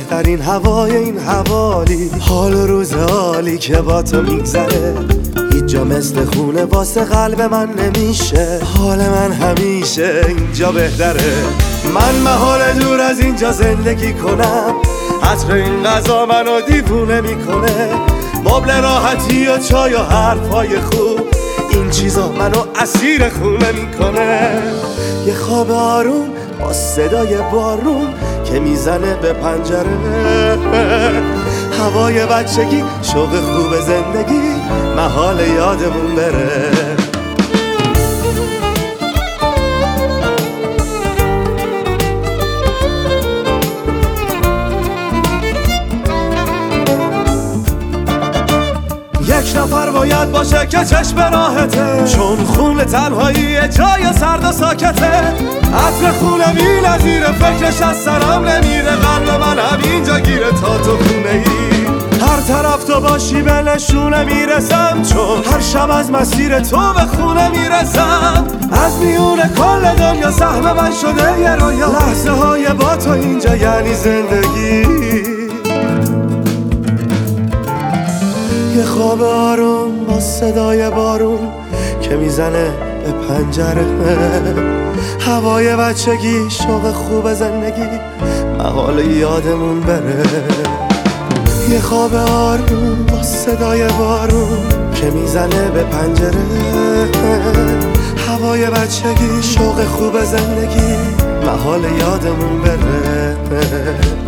بهترین هوای این حوالی، حال و روز حالی که با تو میگذره هیچ جا مثل خونه واسه قلب من نمیشه. حال من همیشه اینجا بهتره، من محال دور از اینجا زندگی کنم. عطر این غذا منو دیوونه میکنه، مبل راحتی و چای و حرفای خوب، این چیزا منو اسیر خونه میکنه. یه خواب آروم با صدای بارون که میزنه به پنجره، هوای بچگی، شوق خوب زندگی، محال یادمون بره. یک نفر باید باشه که چشم راحته، چون خون تنهایی جای سرد و ساکته. عطر خونه بی‌نظیره، فکرش از سرم نمیره، قلب من همینجا گیره تا تو خونه ای. هر طرف تو باشی به نشونه میرسم، چون هر شب از مسیر تو به خونه میرسم. از میون کل دنیا سهم من شده یه رویا، لحظه های با تو اینجا یعنی زندگی. یه خواب آروم با صدای بارون که میزنه به پنجره، هوای بچگی، شوق خوب زندگی، محال یادمون بره. یه خواب آروم با صدای بارون که میزنه به پنجره، هوای بچگی، شوق خوب زندگی، محال یادمون بره.